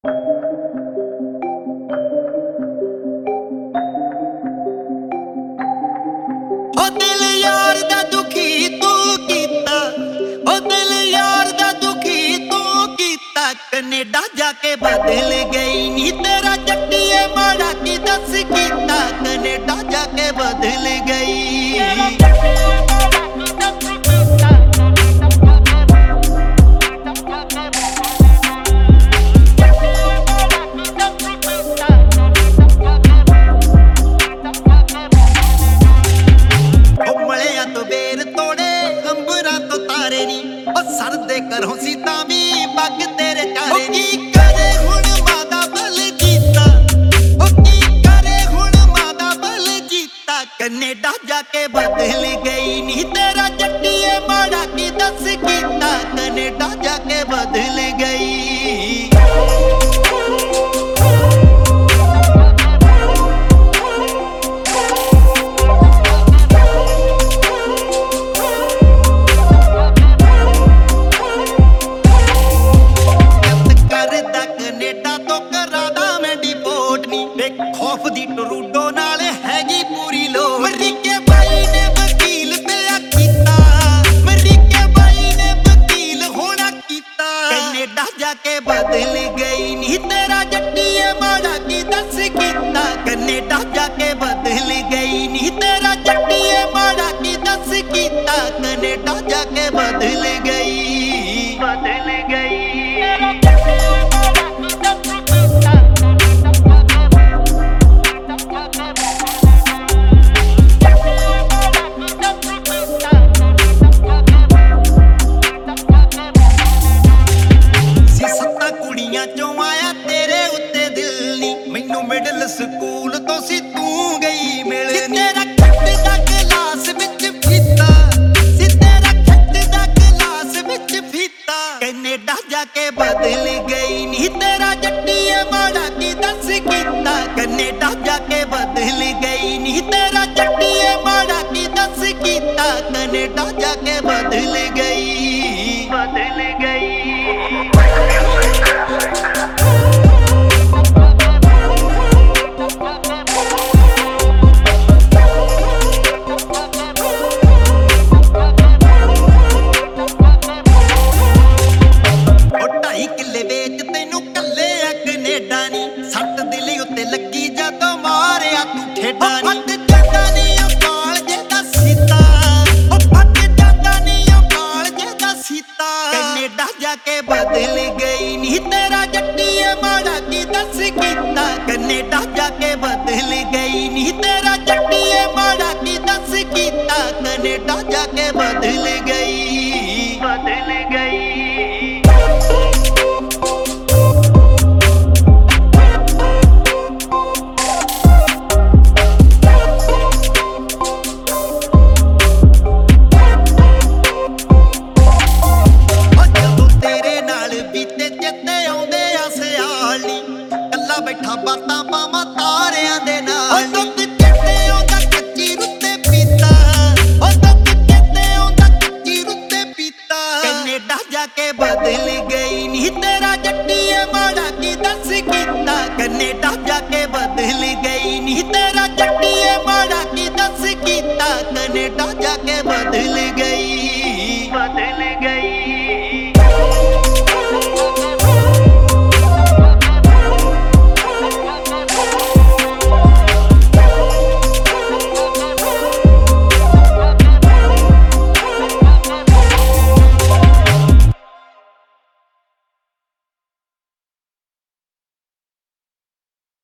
ओ दिल यार दा दुखी तू कीता, ओ दिल यार दा दुखी तू कीता। कनेडा जाके बदल गई नी तेरा जट्टिए माड़ा की दस कीता। कनेडा जाके बदल गई। सरदे करों सी तावी पग तेरे चारे नी करे हुण मादा बल जीता। ओ की करे हुण मादा बल जीता। कनेडा जाके बदल गई नी तेरा जट्टिए माड़ा की दस कीता। कनेडा जाके बदल गई। खौफ दी टरूडो नाल हैगी पूरी लो। मरीके बाई ने वकील पिया कीता। मरीके बाई ने वकील होना कीता। कनेडा जाके बदल गई नी तेरा जट्टिए माड़ा की दस कीता। कनेडा जाके बदल गई नी तेरा जट्टिए माड़ा की दस कीता। कनेडा जाके बदल गई, बदल गई। मिडल स्कूल तो सी तू गई मिलनी। तेरा खट दा गिलास विच फीता। सी तेरा खट दा गिलास विच फीता। कनेडा जाके बदल गई नी तेरा जट्टिए माड़ा की दस कीता। कनेडा जाके बदल गई नी तेरा जट्टिए माड़ा की दस कीता। कनेडा जाके बदल गई, बदल गई। सट दिल उत्ते लगी जदों मारिया तू ठेडा नी। फट जांदा नी काल जेदा सीता। ओ फट जांदा नी काल जेदा सीता। कनेडा जाके बदल गई नी तेरा जट्टिए माड़ा की दस कीता। कनेडा जाके बदल गई नी तेरा जट्टिए माड़ा की दस कीता। कनेडा जाके बदल गई, बदल गई। बैठा बातां पावां तारियां दे नाल। दुध कहते आंदा कच्ची रुत्ते पीता। ओ दुध कहते आंदा कच्ची रुत्ते पीता। कनेडा जाके बदल गई नी तेरा जट्टिए माड़ा की दस कीता। कनेडा